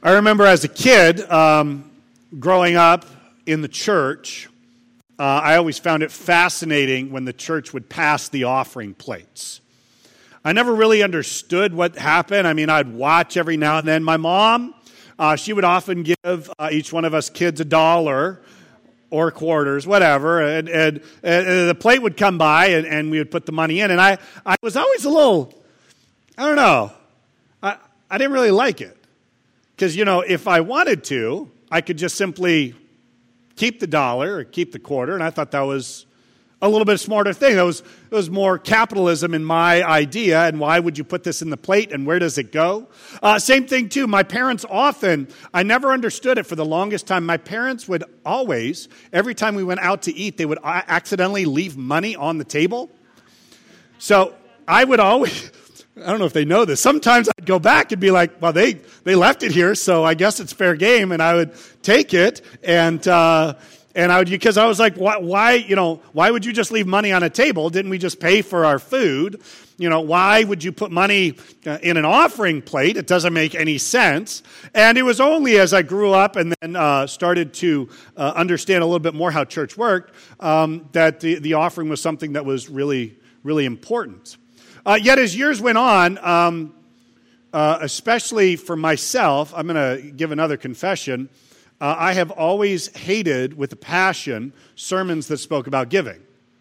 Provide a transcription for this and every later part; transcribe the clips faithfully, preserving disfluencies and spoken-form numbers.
I remember as a kid, um, growing up in the church, uh, I always found it fascinating when the church would pass the offering plates. I never really understood what happened. I mean, I'd watch every now and then. My mom, uh, she would often give uh, each one of us kids a dollar or quarters, whatever, and, and, and the plate would come by, and, and we would put the money in. And I, I was always a little, I don't know, I, I didn't really like it. Because, you know, if I wanted to, I could just simply keep the dollar or keep the quarter, and I thought that was a little bit smarter thing. That was, it was more capitalism in my idea, and why would you put this in the plate, and where does it go? Uh, same thing, too. My parents often, I never understood it for the longest time. My parents would always, every time we went out to eat, they would accidentally leave money on the table. So I would always... I don't know if they know this. Sometimes I'd go back and be like, well, they, they left it here, so I guess it's fair game, and I would take it, and uh, and I would, because I was like, why, why, you know, why would you just leave money on a table? Didn't we just pay for our food? You know, why would you put money uh, in an offering plate? It doesn't make any sense. And it was only as I grew up and then uh, started to uh, understand a little bit more how church worked um, that the, the offering was something that was really, really important. Uh, yet as years went on, um, uh, especially for myself, I'm going to give another confession. Uh, I have always hated with a passion sermons that spoke about giving.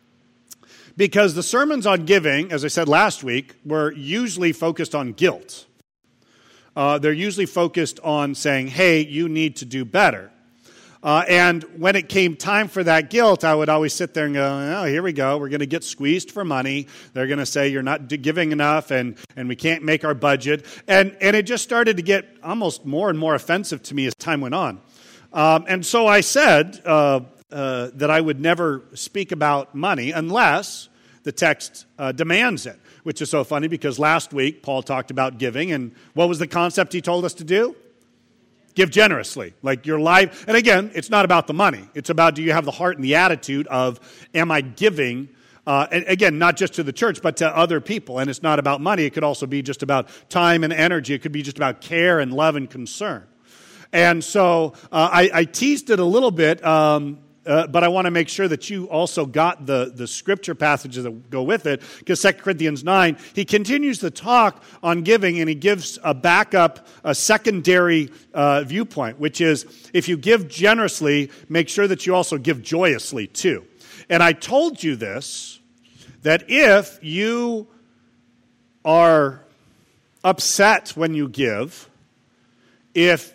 Because the sermons on giving, as I said last week, were usually focused on guilt. Uh, they're usually focused on saying, hey, you need to do better. Uh, and when it came time for that guilt, I would always sit there and go, oh, here we go. We're going to get squeezed for money. They're going to say you're not giving enough, and, and we can't make our budget. And, and it just started to get almost more and more offensive to me as time went on. Um, and so I said uh, uh, that I would never speak about money unless the text uh, demands it, which is so funny because last week Paul talked about giving, and what was the concept he told us to do? Give generously, like your life. And again, it's not about the money. It's about, do you have the heart and the attitude of, am I giving, uh, and again, not just to the church, but to other people. And it's not about money. It could also be just about time and energy. It could be just about care and love and concern. And so uh, I, I teased it a little bit, um, uh, but I want to make sure that you also got the, the scripture passages that go with it, because Second Corinthians nine, he continues the talk on giving, and he gives a backup, a secondary uh, viewpoint, which is, if you give generously, make sure that you also give joyously too. And I told you this, that if you are upset when you give, if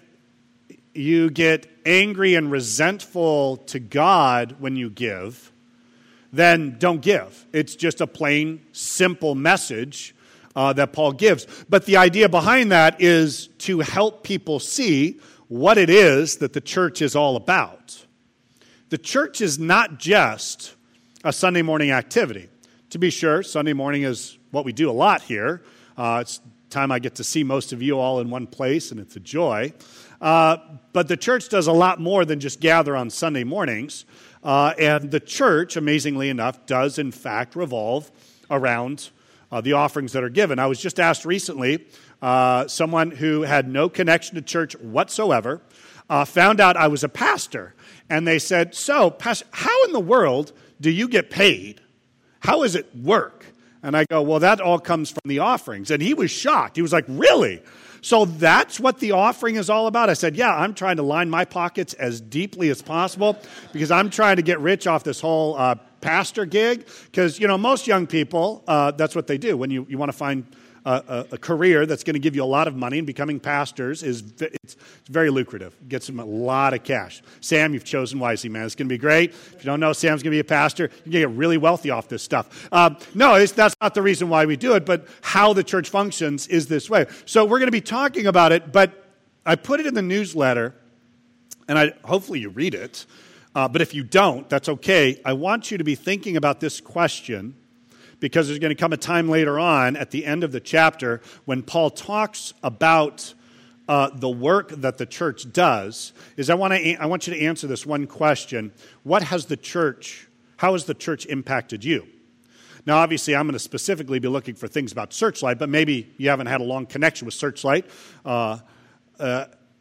you get angry and resentful to God when you give, then don't give. It's just a plain, simple message uh, that Paul gives. But the idea behind that is to help people see what it is that the church is all about. The church is not just a Sunday morning activity. To be sure, Sunday morning is what we do a lot here. Uh, it's time I get to see most of you all in one place, and it's a joy. Uh, but the church does a lot more than just gather on Sunday mornings. Uh, and the church, amazingly enough, does in fact revolve around uh, the offerings that are given. I was just asked recently, uh, someone who had no connection to church whatsoever, uh, found out I was a pastor. And they said, so, pastor, how in the world do you get paid? How does it work? And I go, well, that all comes from the offerings. And he was shocked. He was like, really? So that's what the offering is all about? I said, yeah, I'm trying to line my pockets as deeply as possible because I'm trying to get rich off this whole uh, pastor gig. Because, you know, most young people, uh, that's what they do. When you, you want to find a, a career that's going to give you a lot of money, and becoming pastors is it's, it's very lucrative. It gets them a lot of cash. Sam, you've chosen wisely, man. It's going to be great. If you don't know Sam's going to be a pastor, you're going to get really wealthy off this stuff. Um, no, it's, that's not the reason why we do it, but how the church functions is this way. So we're going to be talking about it, but I put it in the newsletter, and I hopefully you read it. Uh, but if you don't, that's okay. I want you to be thinking about this question, because there's going to come a time later on at the end of the chapter when Paul talks about uh, the work that the church does. Is I want to I want you to answer this one question: what has the church? How has the church impacted you? Now, obviously, I'm going to specifically be looking for things about Searchlight, but maybe you haven't had a long connection with Searchlight. Uh, uh,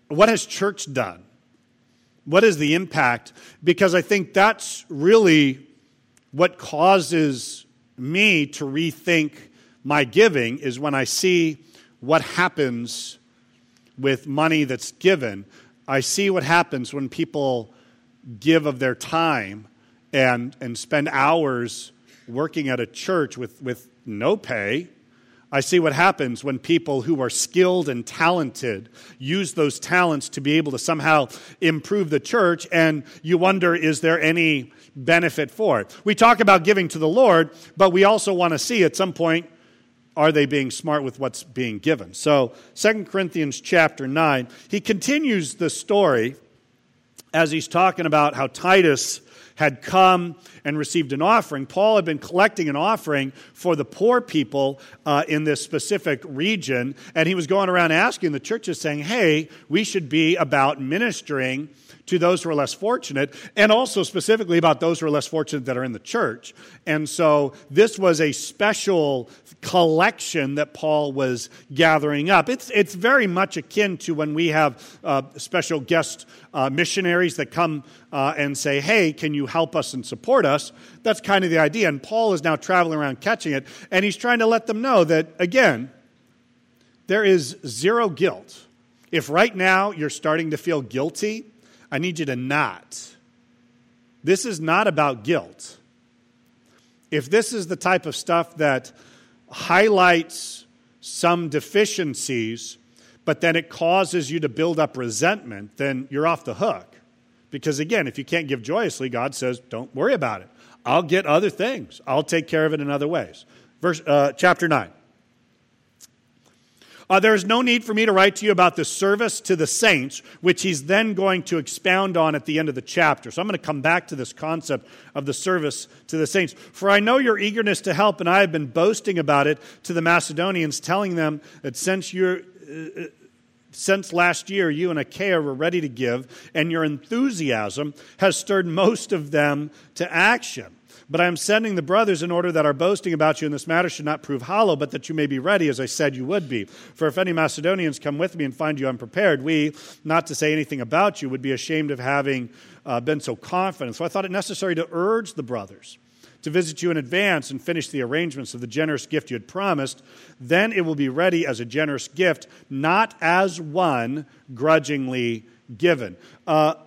what has church done? What is the impact? Because I think that's really what causes me to rethink my giving, is when I see what happens with money that's given. I see what happens when people give of their time and and spend hours working at a church with, with no pay. I see what happens when people who are skilled and talented use those talents to be able to somehow improve the church, and you wonder, is there any benefit for it? We talk about giving to the Lord, but we also want to see at some point, are they being smart with what's being given? So Second Corinthians chapter nine, he continues the story as he's talking about how Titus had come and received an offering. Paul had been collecting an offering for the poor people uh, in this specific region, and he was going around asking the churches, saying, hey, we should be about ministering to those who are less fortunate, and also specifically about those who are less fortunate that are in the church. And so this was a special collection that Paul was gathering up. It's it's very much akin to when we have uh, special guest uh, missionaries that come uh, and say, hey, can you help us and support us? That's kind of the idea. And Paul is now traveling around catching it, and he's trying to let them know that, again, there is zero guilt. If right now you're starting to feel guilty, I need you to not. This is not about guilt. If this is the type of stuff that highlights some deficiencies, but then it causes you to build up resentment, then you're off the hook. Because again, if you can't give joyously, God says, don't worry about it. I'll get other things. I'll take care of it in other ways. Verse uh, chapter nine. Uh, there is no need for me to write to you about the service to the saints, which he's then going to expound on at the end of the chapter. So I'm going to come back to this concept of the service to the saints. For I know your eagerness to help, and I have been boasting about it to the Macedonians, telling them that since you're... Uh, Since last year, you and Achaia were ready to give, and your enthusiasm has stirred most of them to action. But I am sending the brothers in order that our boasting about you in this matter should not prove hollow, but that you may be ready, as I said you would be. For if any Macedonians come with me and find you unprepared, we, not to say anything about you, would be ashamed of having uh, been so confident. So I thought it necessary to urge the brothers to visit you in advance and finish the arrangements of the generous gift you had promised. Then it will be ready as a generous gift, not as one grudgingly given. Uh,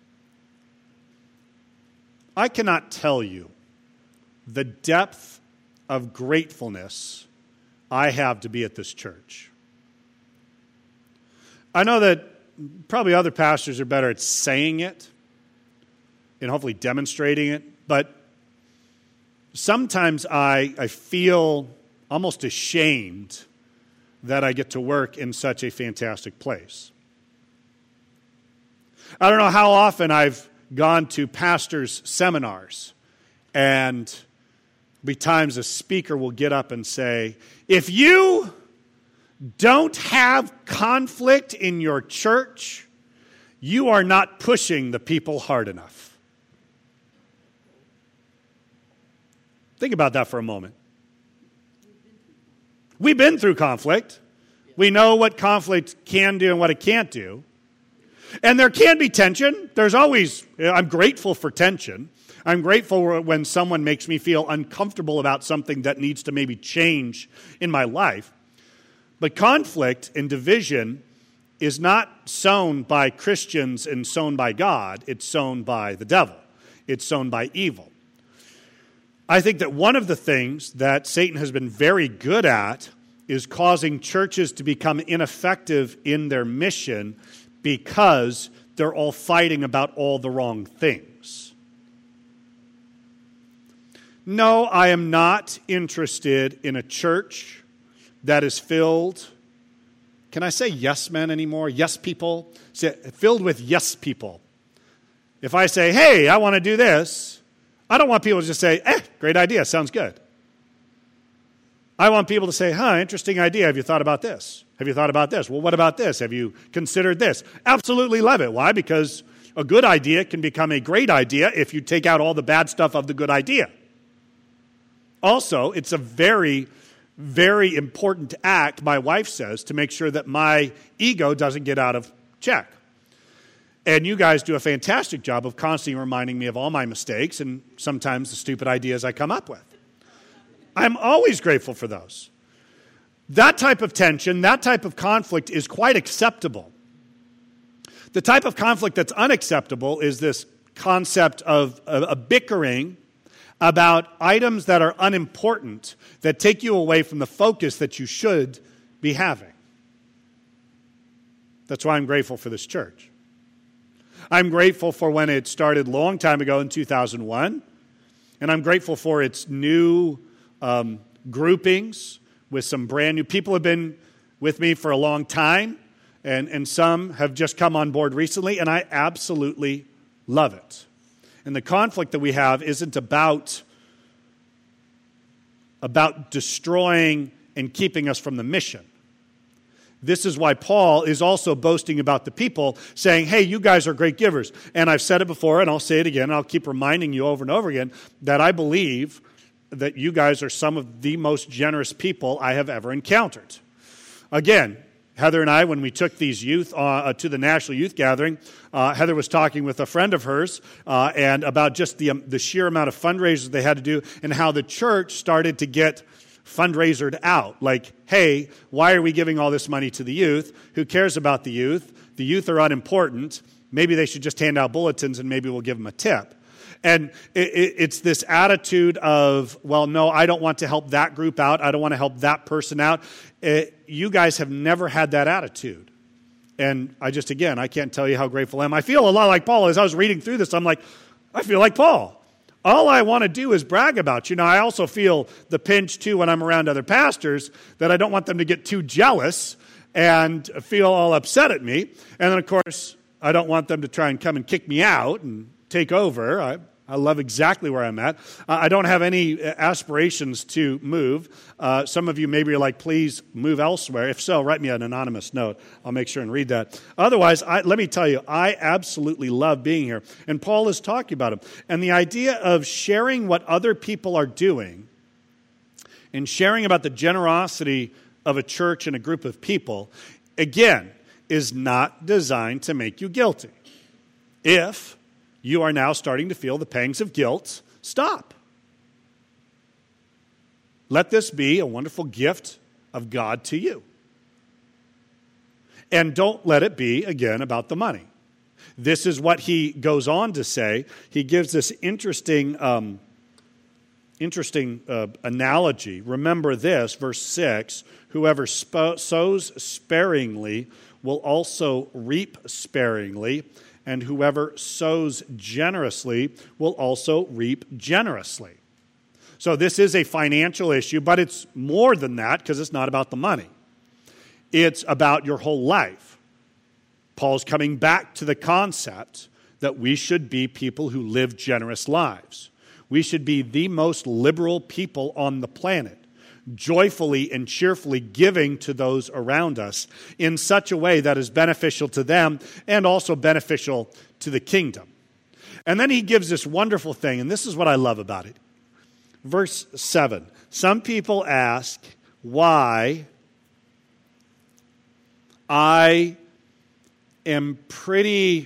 I cannot tell you the depth of gratefulness I have to be at this church. I know that probably other pastors are better at saying it and hopefully demonstrating it, but sometimes I, I feel almost ashamed that I get to work in such a fantastic place. I don't know how often I've gone to pastors' seminars, and be times a speaker will get up and say, if you don't have conflict in your church, you are not pushing the people hard enough. Think about that for a moment. We've been through conflict. We know what conflict can do and what it can't do. And there can be tension. There's always, I'm grateful for tension. I'm grateful when someone makes me feel uncomfortable about something that needs to maybe change in my life. But conflict and division is not sown by Christians and sown by God. It's sown by the devil. It's sown by evil. I think that one of the things that Satan has been very good at is causing churches to become ineffective in their mission because they're all fighting about all the wrong things. No, I am not interested in a church that is filled, can I say yes men anymore? Yes people? Filled with yes people. If I say, hey, I want to do this, I don't want people to just say, eh, great idea, sounds good. I want people to say, huh, interesting idea. Have you thought about this? Have you thought about this? Well, what about this? Have you considered this? Absolutely love it. Why? Because a good idea can become a great idea if you take out all the bad stuff of the good idea. Also, it's a very, very important act, my wife says, to make sure that my ego doesn't get out of Check. And you guys do a fantastic job of constantly reminding me of all my mistakes and sometimes the stupid ideas I come up with. I'm always grateful for those. That type of tension, that type of conflict is quite acceptable. The type of conflict that's unacceptable is this concept of a, a bickering about items that are unimportant, that take you away from the focus that you should be having. That's why I'm grateful for this church. I'm grateful for when it started a long time ago in two thousand one, and I'm grateful for its new um, groupings with some brand new people have been with me for a long time, and, and some have just come on board recently, and I absolutely love it. And the conflict that we have isn't about, about destroying and keeping us from the mission. This is why Paul is also boasting about the people, saying, hey, you guys are great givers. And I've said it before, and I'll say it again, and I'll keep reminding you over and over again, that I believe that you guys are some of the most generous people I have ever encountered. Again, Heather and I, when we took these youth uh, to the National Youth Gathering, uh, Heather was talking with a friend of hers uh, and about just the, um, the sheer amount of fundraisers they had to do and how the church started to get fundraisered out. Like, hey, why are we giving all this money to the youth? Who cares about the youth? The youth are unimportant. Maybe they should just hand out bulletins and maybe we'll give them a tip. And it, it, it's this attitude of, well, no, I don't want to help that group out. I don't want to help that person out. It, you guys have never had that attitude. And I just, again, I can't tell you how grateful I am. I feel a lot like Paul. As I was reading through this, I'm like, I feel like Paul. All I want to do is brag about you. Now, I also feel the pinch, too, when I'm around other pastors, that I don't want them to get too jealous and feel all upset at me. And then, of course, I don't want them to try and come and kick me out and take over. I, I love exactly where I'm at. Uh, I don't have any aspirations to move. Uh, some of you maybe are like, please move elsewhere. If so, write me an anonymous note. I'll make sure and read that. Otherwise, I, let me tell you, I absolutely love being here. And Paul is talking about it. And the idea of sharing what other people are doing and sharing about the generosity of a church and a group of people, again, is not designed to make you guilty. If you are now starting to feel the pangs of guilt, stop. Let this be a wonderful gift of God to you. And don't let it be, again, about the money. This is what he goes on to say. He gives this interesting, um, interesting uh, analogy. Remember this, verse six, whoever sp- sows sparingly will also reap sparingly, and whoever sows generously will also reap generously. So this is a financial issue, but it's more than that because it's not about the money. It's about your whole life. Paul's coming back to the concept that we should be people who live generous lives. We should be the most liberal people on the planet, joyfully and cheerfully giving to those around us in such a way that is beneficial to them and also beneficial to the kingdom. And then he gives this wonderful thing, and this is what I love about it. Verse seven, some people ask why I am pretty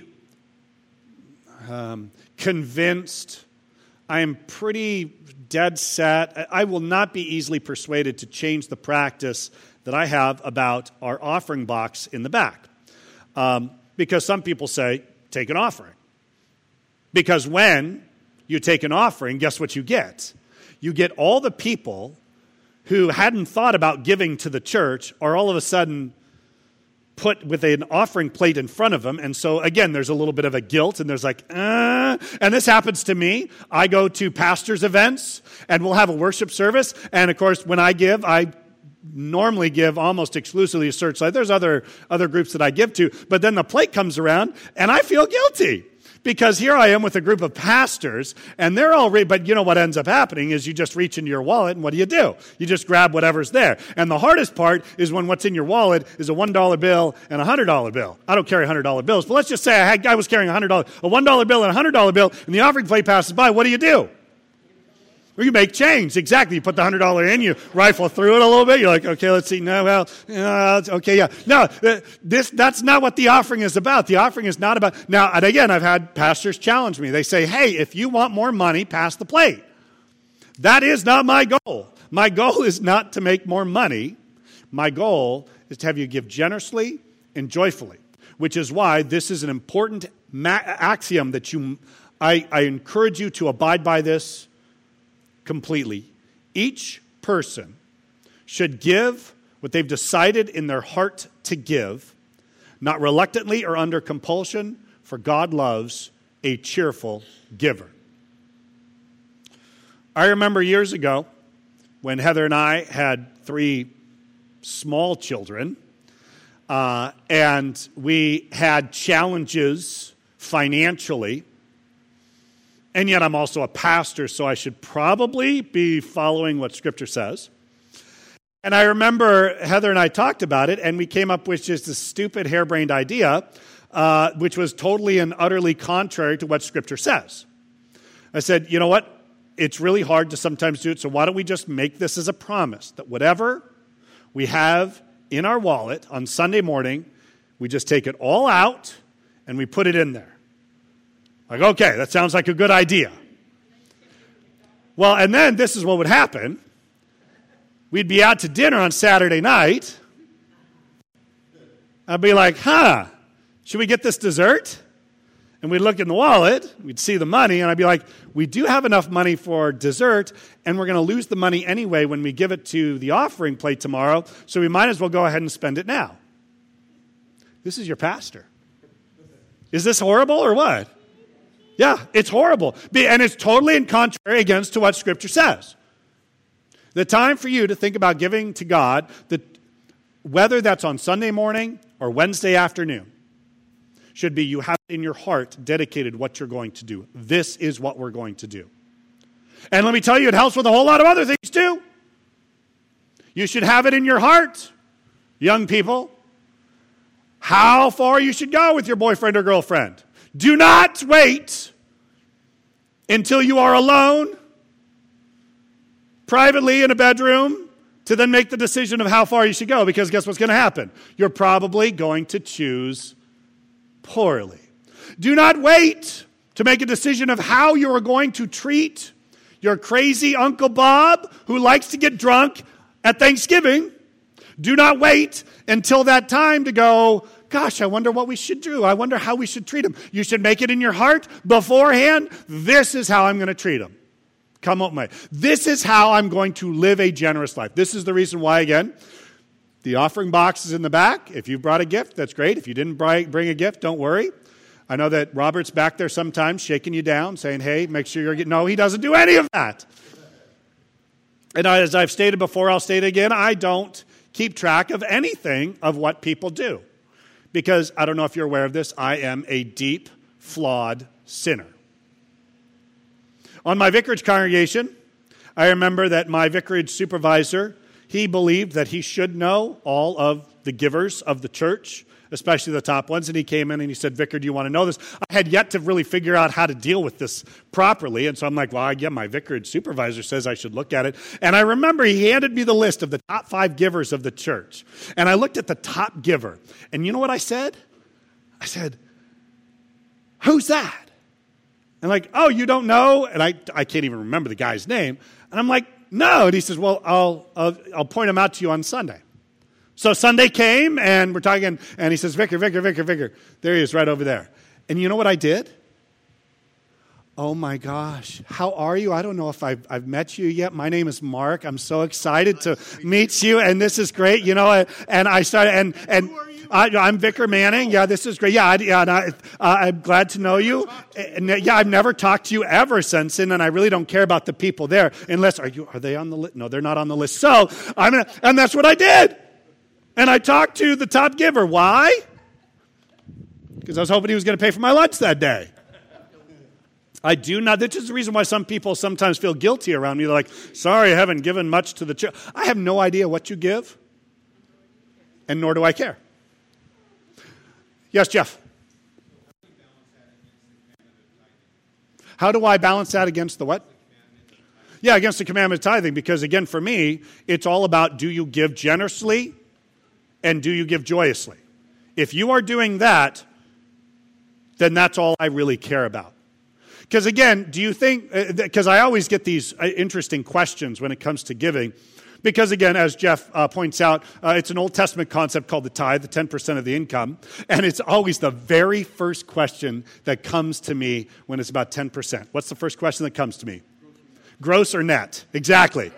um, convinced, I am pretty dead set. I will not be easily persuaded to change the practice that I have about our offering box in the back. Um, because some people say, take an offering. Because when you take an offering, guess what you get? You get all the people who hadn't thought about giving to the church are all of a sudden put with an offering plate in front of them. And so, again, there's a little bit of a guilt, and there's like, uh, and this happens to me. I go to pastors' events, and we'll have a worship service. And, of course, when I give, I normally give almost exclusively to Searchlight. There's other, other groups that I give to. But then the plate comes around, and I feel guilty. Because here I am with a group of pastors, and they're all, re- but you know what ends up happening is you just reach into your wallet, and what do you do? You just grab whatever's there. And the hardest part is when what's in your wallet is a one dollar bill and a one hundred dollar bill. I don't carry one hundred dollar bills, but let's just say I, had, I was carrying a one hundred dollar, a one dollar bill and a one hundred dollar bill, and the offering plate passes by. What do you do? Or you make change. Exactly. You put the one hundred dollars in, you rifle through it a little bit. You're like, okay, let's see. No, well, uh, okay, yeah. No, this that's not what the offering is about. The offering is not about. Now, and again, I've had pastors challenge me. They say, hey, if you want more money, pass the plate. That is not my goal. My goal is not to make more money. My goal is to have you give generously and joyfully, which is why this is an important ma- axiom that you, I, I encourage you to abide by this completely. Each person should give what they've decided in their heart to give, not reluctantly or under compulsion, for God loves a cheerful giver. I remember years ago when Heather and I had three small children, uh, and we had challenges financially. And yet I'm also a pastor, so I should probably be following what Scripture says. And I remember Heather and I talked about it, and we came up with just this stupid, harebrained idea, uh, which was totally and utterly contrary to what Scripture says. I said, you know what? It's really hard to sometimes do it, so why don't we just make this as a promise that whatever we have in our wallet on Sunday morning, we just take it all out and we put it in there. Like, okay, that sounds like a good idea. Well, and then this is what would happen. We'd be out to dinner on Saturday night. I'd be like, huh, should we get this dessert? And we'd look in the wallet, we'd see the money, and I'd be like, we do have enough money for dessert, and we're going to lose the money anyway when we give it to the offering plate tomorrow, so we might as well go ahead and spend it now. This is your pastor. Is this horrible or what? Yeah, it's horrible. And it's totally in contrary against to what Scripture says. The time for you to think about giving to God, the, whether that's on Sunday morning or Wednesday afternoon, should be you have in your heart dedicated what you're going to do. This is what we're going to do. And let me tell you, it helps with a whole lot of other things too. You should have it in your heart, young people, how far you should go with your boyfriend or girlfriend. Do not wait until you are alone, privately in a bedroom, to then make the decision of how far you should go, because guess what's going to happen? You're probably going to choose poorly. Do not wait to make a decision of how you are going to treat your crazy Uncle Bob who likes to get drunk at Thanksgiving. Do not wait until that time to go, gosh, I wonder what we should do. I wonder how we should treat him. You should make it in your heart beforehand. This is how I'm going to treat him. Come up, mate. This is how I'm going to live a generous life. This is the reason why, again, the offering box is in the back. If you brought a gift, that's great. If you didn't bring a gift, don't worry. I know that Robert's back there sometimes shaking you down, saying, hey, make sure you're getting... No, he doesn't do any of that. And as I've stated before, I'll state again, I don't keep track of anything of what people do. Because, I don't know if you're aware of this, I am a deep, flawed sinner. On my vicarage congregation, I remember that my vicarage supervisor, he believed that he should know all of the givers of the church, especially the top ones. And he came in and he said, Vicar, do you want to know this? I had yet to really figure out how to deal with this properly. And so I'm like, well, yeah, my vicarage supervisor says I should look at it. And I remember he handed me the list of the top five givers of the church. And I looked at the top giver. And you know what I said? I said, who's that? And like, oh, you don't know? And I, I can't even remember the guy's name. And I'm like, no. And he says, well, I'll, I'll, I'll point him out to you on Sunday. So Sunday came, and we're talking, and he says, Vicar, Vicar, Vicar, Vicar. There he is, right over there. And you know what I did? Oh, my gosh. How are you? I don't know if I've, I've met you yet. My name is Mark. I'm so excited to meet you, and this is great. You know, and I started, and... and I, I'm Vicar Manning. Yeah, this is great. Yeah, I, yeah and I, uh, I'm glad to know you. And, yeah, I've never talked to you ever since, and, and I really don't care about the people there. Unless, are you? Are they on the list? No, they're not on the list. So, I'm gonna, and that's what I did. And I talked to the top giver. Why? Because I was hoping he was going to pay for my lunch that day. I do not. This is the reason why some people sometimes feel guilty around me. They're like, sorry, I haven't given much to the church. I have no idea what you give, and nor do I care. Yes, Jeff. How do I balance that against the what? Yeah, against the commandment of tithing, because again, for me, it's all about, do you give generously and do you give joyously? If you are doing that, then that's all I really care about. Because again, do you think, because I always get these interesting questions when it comes to giving, because again, as Jeff uh, points out, uh, it's an Old Testament concept called the tithe, the ten percent of the income, and it's always the very first question that comes to me when it's about ten percent. What's the first question that comes to me? Gross or net? Exactly.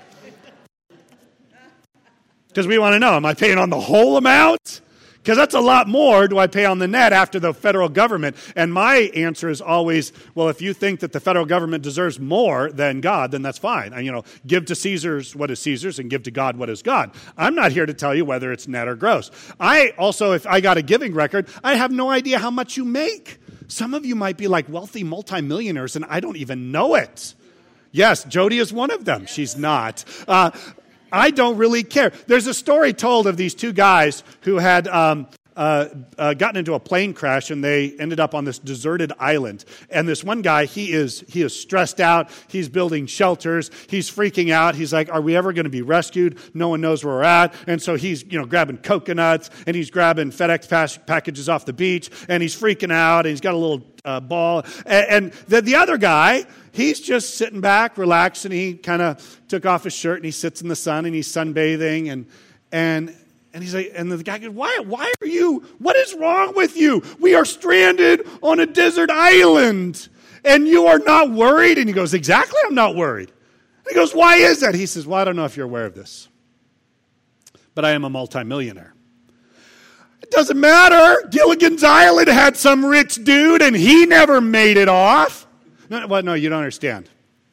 Because we want to know, am I paying on the whole amount? Because that's a lot more do I pay on the net after the federal government. And my answer is always, well, if you think that the federal government deserves more than God, then that's fine. And, you know, give to Caesar's what is Caesar's and give to God what is God. I'm not here to tell you whether it's net or gross. I also, if I got a giving record, I have no idea how much you make. Some of you might be like wealthy multimillionaires, and I don't even know it. Yes, Jody is one of them. She's not. Uh, I don't really care. There's a story told of these two guys who had um, uh, uh, gotten into a plane crash, and they ended up on this deserted island. And this one guy, he is he is stressed out. He's building shelters. He's freaking out. He's like, "Are we ever going to be rescued? No one knows where we're at." And so he's you know grabbing coconuts and he's grabbing FedEx pas- packages off the beach, and he's freaking out. And he's got a little uh, ball. And, and the, the other guy, he's just sitting back, relaxing. He kind of took off his shirt and he sits in the sun and he's sunbathing and and and he's like, and the guy goes, "Why? Why are you? What is wrong with you? We are stranded on a desert island, and you are not worried." And he goes, "Exactly, I'm not worried." And he goes, "Why is that?" He says, "Well, I don't know if you're aware of this, but I am a multimillionaire." It doesn't matter. Gilligan's Island had some rich dude, and he never made it off. No, well, no, you don't understand.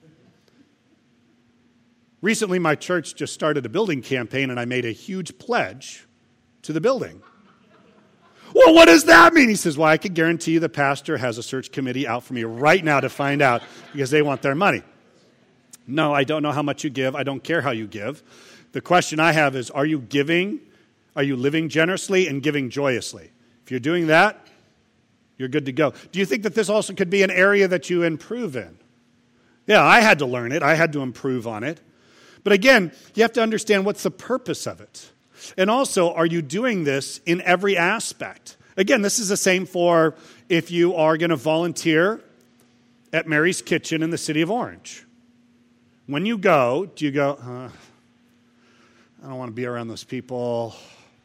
Recently, my church just started a building campaign, and I made a huge pledge to the building. Well, what does that mean? He says, "Well, I can guarantee you the pastor has a search committee out for me right now to find out because they want their money." No, I don't know how much you give. I don't care how you give. The question I have is, are you giving? Are you living generously and giving joyously? If you're doing that, you're good to go. Do you think that this also could be an area that you improve in? Yeah, I had to learn it. I had to improve on it. But again, you have to understand what's the purpose of it. And also, are you doing this in every aspect? Again, this is the same for if you are going to volunteer at Mary's Kitchen in the city of Orange. When you go, do you go, uh, I don't want to be around those people.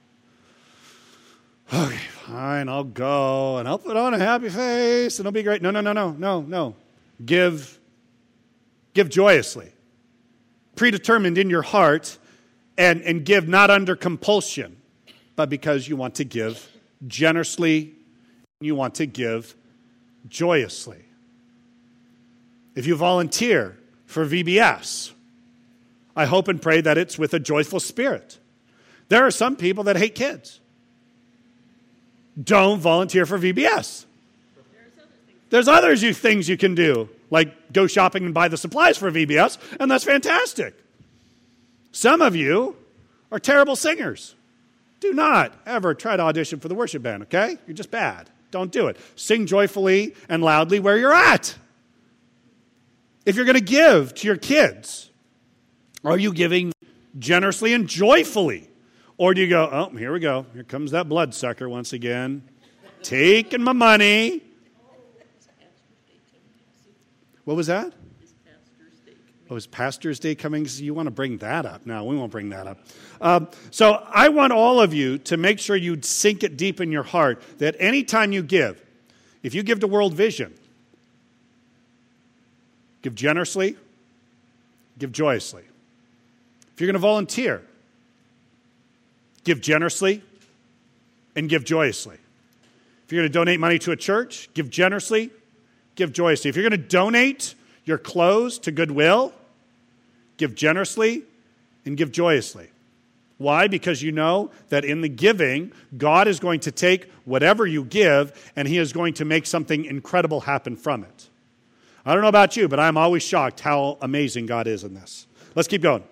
Okay, fine, I'll go, and I'll put on a happy face, and it'll be great. No, no, no, no, no, no. Give, give joyously. Predetermined in your heart, and, and give not under compulsion, but because you want to give generously, you want to give joyously. If you volunteer for V B S, I hope and pray that it's with a joyful spirit. There are some people that hate kids. Don't volunteer for V B S. There's other things you can do, like go shopping and buy the supplies for V B S, and that's fantastic. Some of you are terrible singers. Do not ever try to audition for the worship band, okay? You're just bad. Don't do it. Sing joyfully and loudly where you're at. If you're going to give to your kids, are you giving generously and joyfully? Or do you go, "Oh, here we go. Here comes that bloodsucker once again, taking my money." What was that? Oh, is Pastor's Day coming? You want to bring that up? No, we won't bring that up. Um, so I want all of you to make sure you sink it deep in your heart that anytime you give, if you give to World Vision, give generously, give joyously. If you're going to volunteer, give generously and give joyously. If you're going to donate money to a church, give generously, give joyously. If you're going to donate your clothes to Goodwill, give generously and give joyously. Why? Because you know that in the giving, God is going to take whatever you give and He is going to make something incredible happen from it. I don't know about you, but I'm always shocked how amazing God is in this. Let's keep going.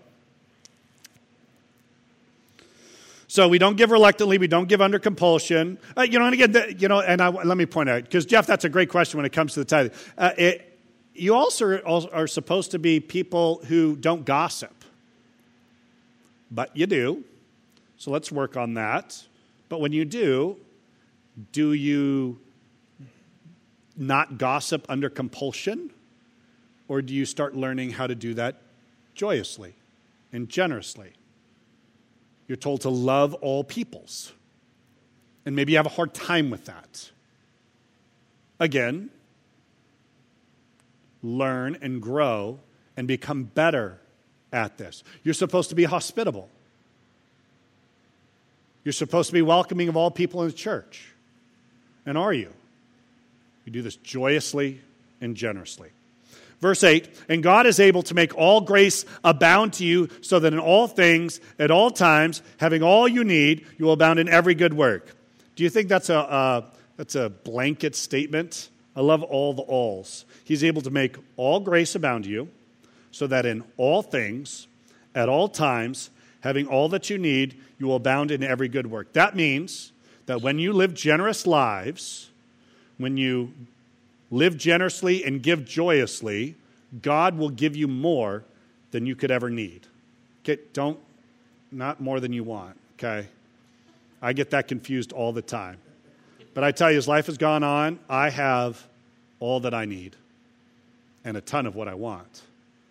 So we don't give reluctantly. We don't give under compulsion. Uh, you know, and again, the, you know, and I, let me point out, because Jeff, that's a great question when it comes to the tithing. Uh, it, you also are supposed to be people who don't gossip. But you do. So let's work on that. But when you do, do you not gossip under compulsion? Or do you start learning how to do that joyously and generously? You're told to love all peoples. And maybe you have a hard time with that. Again, learn and grow and become better at this. You're supposed to be hospitable. You're supposed to be welcoming of all people in the church. And are you? You do this joyously and generously. Verse eight, and God is able to make all grace abound to you, so that in all things, at all times, having all you need, you will abound in every good work. Do you think that's a uh, that's a blanket statement? I love all the alls. He's able to make all grace abound to you, so that in all things, at all times, having all that you need, you will abound in every good work. That means that when you live generous lives, when you live generously and give joyously, God will give you more than you could ever need. Okay, don't, not more than you want, okay? I get that confused all the time. But I tell you, as life has gone on, I have all that I need and a ton of what I want.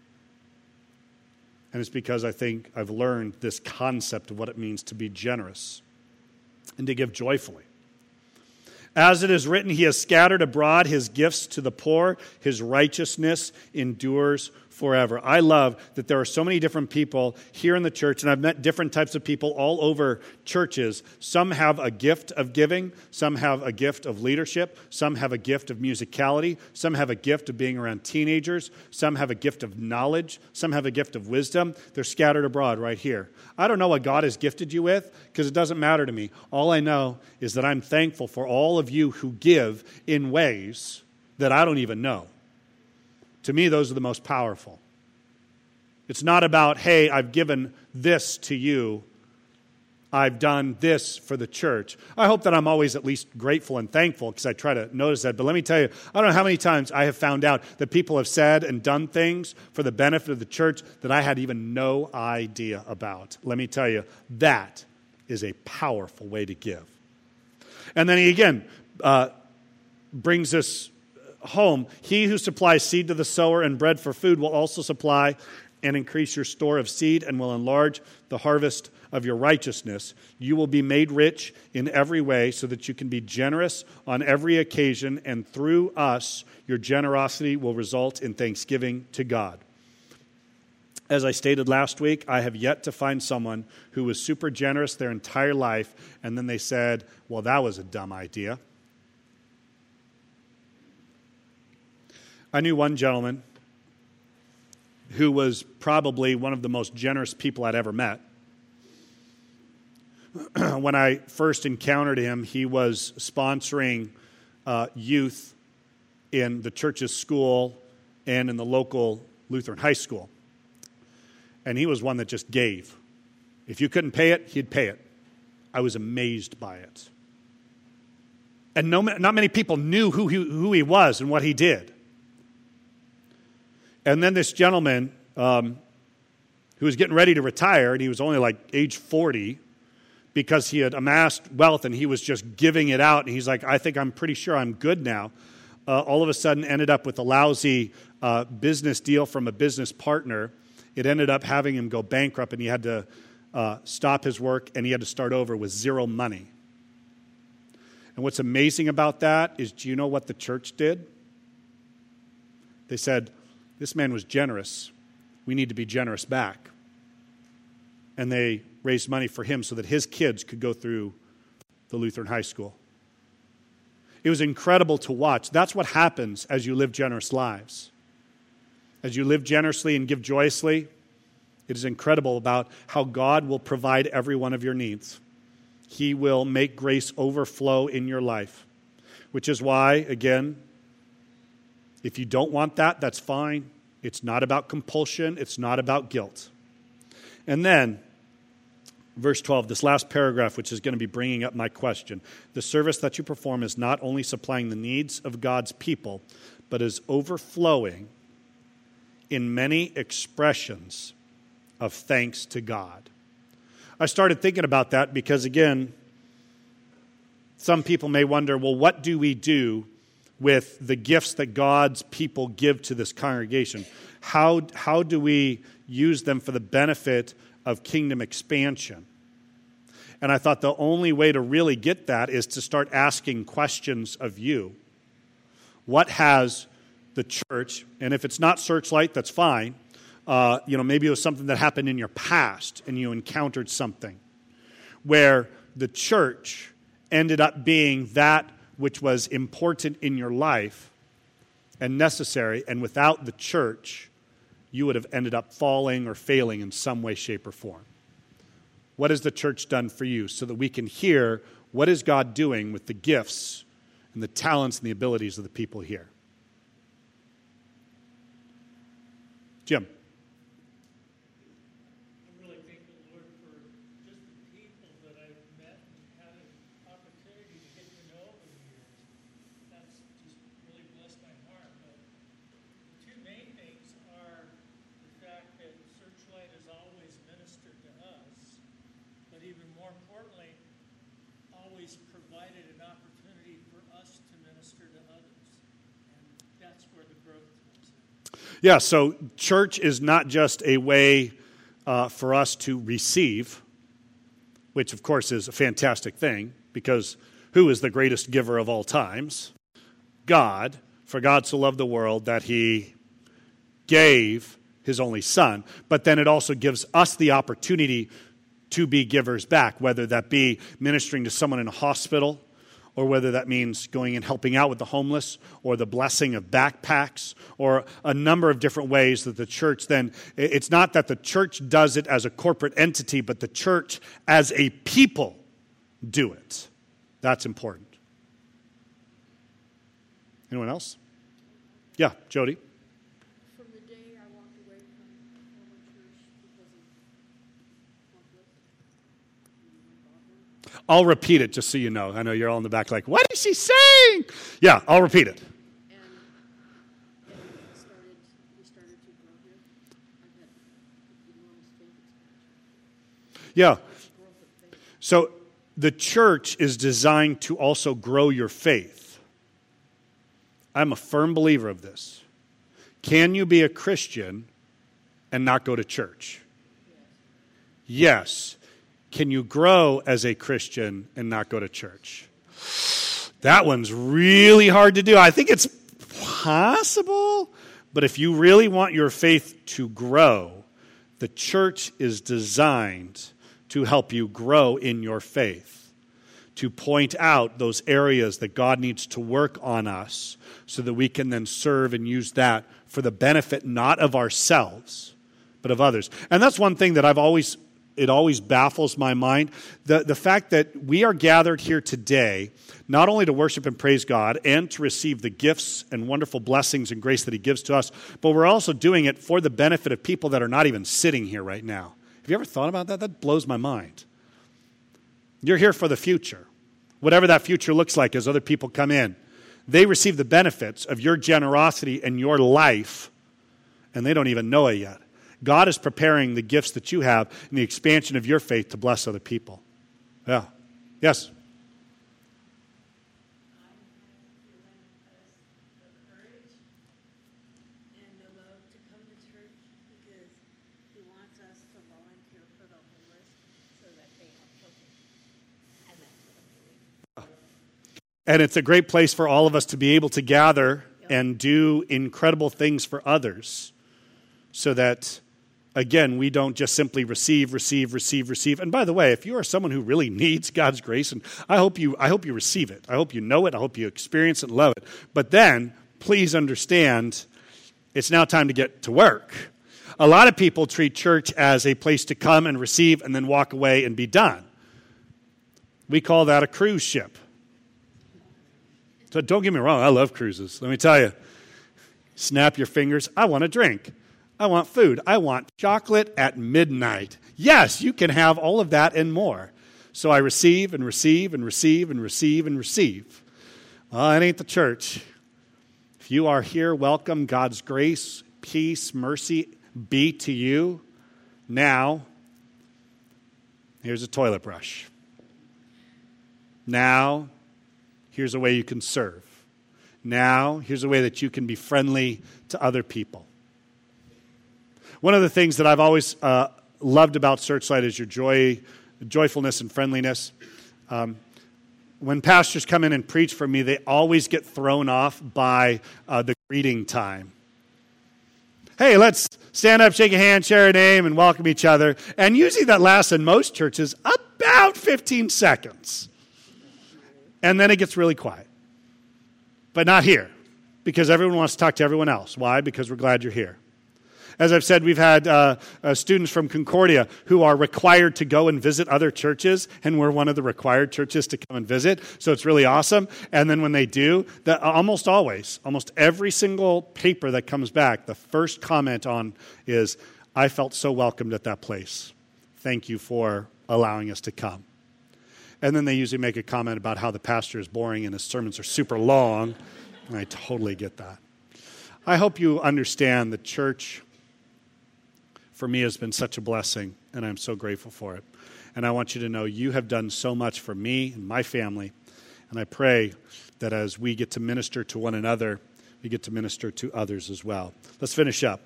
And it's because I think I've learned this concept of what it means to be generous and to give joyfully. As it is written, he has scattered abroad his gifts to the poor. His righteousness endures forever. I love that there are so many different people here in the church, and I've met different types of people all over churches. Some have a gift of giving. Some have a gift of leadership. Some have a gift of musicality. Some have a gift of being around teenagers. Some have a gift of knowledge. Some have a gift of wisdom. They're scattered abroad right here. I don't know what God has gifted you with, because it doesn't matter to me. All I know is that I'm thankful for all of you who give in ways that I don't even know. To me, those are the most powerful. It's not about, hey, I've given this to you. I've done this for the church. I hope that I'm always at least grateful and thankful, because I try to notice that. But let me tell you, I don't know how many times I have found out that people have said and done things for the benefit of the church that I had even no idea about. Let me tell you, that is a powerful way to give. And then he again uh, brings us home. He who supplies seed to the sower and bread for food will also supply and increase your store of seed and will enlarge the harvest of your righteousness. You will be made rich in every way so that you can be generous on every occasion, and through us, your generosity will result in thanksgiving to God. As I stated last week, I have yet to find someone who was super generous their entire life, and then they said, well, that was a dumb idea. I knew one gentleman who was probably one of the most generous people I'd ever met. When I first encountered him, he was sponsoring uh, youth in the church's school and in the local Lutheran high school. And he was one that just gave. If you couldn't pay it, he'd pay it. I was amazed by it. And no, not many people knew who he, who he was and what he did. And then this gentleman um, who was getting ready to retire, and he was only like age forty, because he had amassed wealth and he was just giving it out. And he's like, I think I'm pretty sure I'm good now. Uh, all of a sudden ended up with a lousy uh, business deal from a business partner. It ended up having him go bankrupt, and he had to uh, stop his work, and he had to start over with zero money. And what's amazing about that is, do you know what the church did? They said, this man was generous. We need to be generous back. And they raised money for him so that his kids could go through the Lutheran high school. It was incredible to watch. That's what happens as you live generous lives. As you live generously and give joyously, it is incredible about how God will provide every one of your needs. He will make grace overflow in your life, which is why, again, if you don't want that, that's fine. It's not about compulsion. It's not about guilt. And then, verse twelve, this last paragraph, which is going to be bringing up my question. The service that you perform is not only supplying the needs of God's people, but is overflowing in many expressions of thanks to God. I started thinking about that because, again, some people may wonder, well, what do we do with the gifts that God's people give to this congregation? How, how do we use them for the benefit of kingdom expansion? And I thought the only way to really get that is to start asking questions of you. What has the church, and if it's not Searchlight, that's fine. Uh, you know, maybe it was something that happened in your past and you encountered something where the church ended up being that which was important in your life and necessary, and without the church, you would have ended up falling or failing in some way, shape, or form. What has the church done for you so that we can hear what is God doing with the gifts and the talents and the abilities of the people here? Jim. I really thank the Lord for just the people that I've met and had an opportunity to get to know over the years. That's just really blessed my heart. But the two main things are the fact that Searchlight has always ministered to us, but even more importantly, always provided an opportunity for us to minister to others. And that's where the growth comes in. Yeah, so church is not just a way uh, for us to receive, which of course is a fantastic thing, because who is the greatest giver of all times? God. For God so loved the world that he gave his only son. But then it also gives us the opportunity to be givers back, whether that be ministering to someone in a hospital, or whether that means going and helping out with the homeless, or the blessing of backpacks, or a number of different ways that the church then, it's not that the church does it as a corporate entity, but the church as a people do it. That's important. Anyone else? Yeah, Jody. From the day I walked away from former church because of conflict. I'll repeat it just so you know. I know you're all in the back like, what is she saying? Yeah, I'll repeat it. And, and we started, we started to grow here. I've had enormous faith expansion. Yeah. Growth of faith. So the church is designed to also grow your faith. I'm a firm believer of this. Can you be a Christian and not go to church? Yes. Can you grow as a Christian and not go to church? That one's really hard to do. I think it's possible, but if you really want your faith to grow, the church is designed to help you grow in your faith, to point out those areas that God needs to work on us so that we can then serve and use that for the benefit not of ourselves, but of others. And that's one thing that I've always It always baffles my mind. The, the fact that we are gathered here today, not only to worship and praise God and to receive the gifts and wonderful blessings and grace that he gives to us, but we're also doing it for the benefit of people that are not even sitting here right now. Have you ever thought about that? That blows my mind. You're here for the future. Whatever that future looks like as other people come in. They receive the benefits of your generosity and your life, and they don't even know it yet. God is preparing the gifts that you have and the expansion of your faith to bless other people. Yeah. Yes? The courage and the love to come to church because he wants us to volunteer for the homeless so that they have purpose. And that's what I'm doing. And it's a great place for all of us to be able to gather and do incredible things for others so that, again, we don't just simply receive, receive, receive, receive. And by the way, if you are someone who really needs God's grace, and I hope you I hope you receive it. I hope you know it. I hope you experience it and love it. But then, please understand, it's now time to get to work. A lot of people treat church as a place to come and receive and then walk away and be done. We call that a cruise ship. So don't get me wrong, I love cruises. Let me tell you, snap your fingers. I want a drink. I want food. I want chocolate at midnight. Yes, you can have all of that and more. So I receive and receive and receive and receive and receive. Well, it ain't the church. If you are here, welcome. God's grace, peace, mercy be to you. Now, here's a toilet brush. Now, here's a way you can serve. Now, here's a way that you can be friendly to other people. One of the things that I've always uh, loved about Searchlight is your joy, joyfulness and friendliness. Um, when pastors come in and preach for me, they always get thrown off by uh, the greeting time. Hey, let's stand up, shake a hand, share a name, and welcome each other. And usually that lasts in most churches about fifteen seconds. And then it gets really quiet. But not here, because everyone wants to talk to everyone else. Why? Because we're glad you're here. As I've said, we've had uh, uh, students from Concordia who are required to go and visit other churches, and we're one of the required churches to come and visit, so it's really awesome. And then when they do, the, almost always, almost every single paper that comes back, the first comment on is, I felt so welcomed at that place. Thank you for allowing us to come. And then they usually make a comment about how the pastor is boring and his sermons are super long, and I totally get that. I hope you understand that church for me has been such a blessing, and I'm so grateful for it. And I want you to know you have done so much for me and my family, and I pray that as we get to minister to one another, we get to minister to others as well. Let's finish up.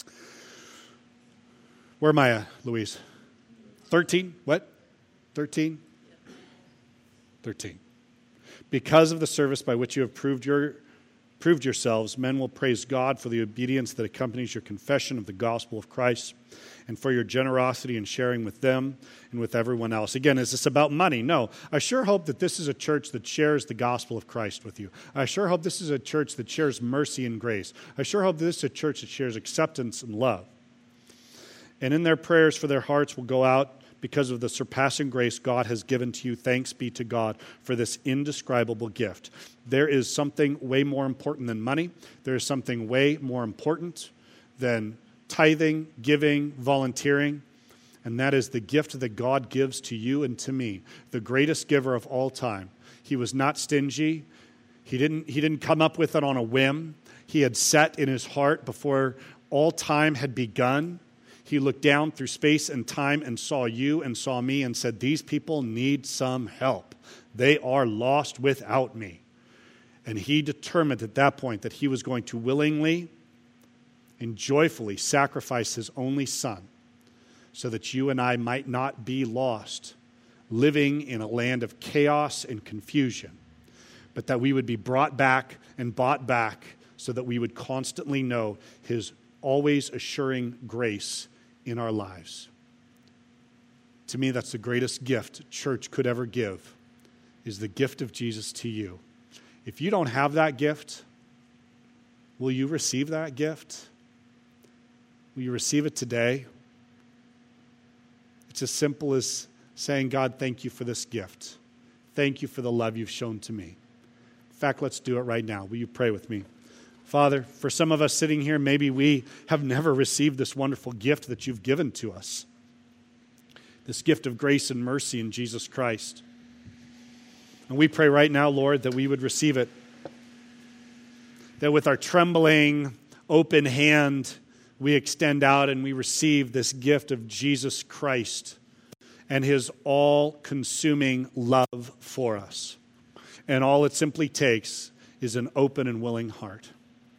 Where am I at, Louise? thirteen? What? thirteen? thirteen. Because of the service by which you have proved your proved yourselves, men will praise God for the obedience that accompanies your confession of the gospel of Christ and for your generosity in sharing with them and with everyone else. Again, is this about money? No. I sure hope that this is a church that shares the gospel of Christ with you. I sure hope this is a church that shares mercy and grace. I sure hope this is a church that shares acceptance and love. And in their prayers for their hearts will go out because of the surpassing grace God has given to you. Thanks be to God for this indescribable gift. There is something way more important than money. There is something way more important than tithing, giving, volunteering, and that is the gift that God gives to you and to me, the greatest giver of all time. He was not stingy. He didn't, he didn't come up with it on a whim. He had set in his heart before all time had begun. He looked down through space and time and saw you and saw me and said, these people need some help. They are lost without me. And he determined at that point that he was going to willingly and joyfully sacrifice his only son so that you and I might not be lost, living in a land of chaos and confusion, but that we would be brought back and bought back so that we would constantly know his always assuring grace in our lives. To me, that's the greatest gift church could ever give, is the gift of Jesus to you. If you don't have that gift, will you receive that gift? Will you receive it today? It's as simple as saying, God, thank you for this gift. Thank you for the love you've shown to me. In fact, let's do it right now. Will you pray with me? Father, for some of us sitting here, maybe we have never received this wonderful gift that you've given to us. This gift of grace and mercy in Jesus Christ. And we pray right now, Lord, that we would receive it. That with our trembling, open hand, we extend out and we receive this gift of Jesus Christ and his all-consuming love for us. And all it simply takes is an open and willing heart.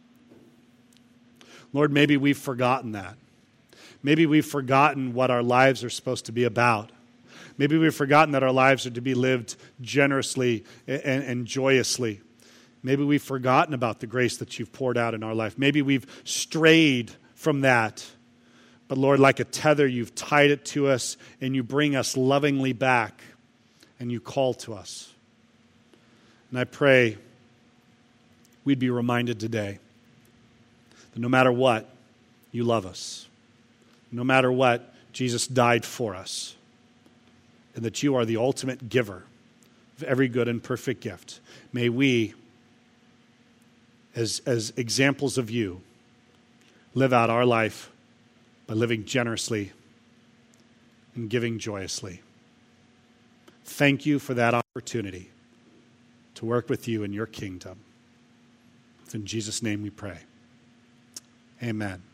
Lord, maybe we've forgotten that. Maybe we've forgotten what our lives are supposed to be about. Maybe we've forgotten that our lives are to be lived generously and, and joyously. Maybe we've forgotten about the grace that you've poured out in our life. Maybe we've strayed from that. But Lord, like a tether, you've tied it to us and you bring us lovingly back and you call to us. And I pray we'd be reminded today that no matter what, you love us. No matter what, Jesus died for us. And that you are the ultimate giver of every good and perfect gift. May we, as, as examples of you, live out our life by living generously and giving joyously. Thank you for that opportunity to work with you in your kingdom. In Jesus' name we pray. Amen.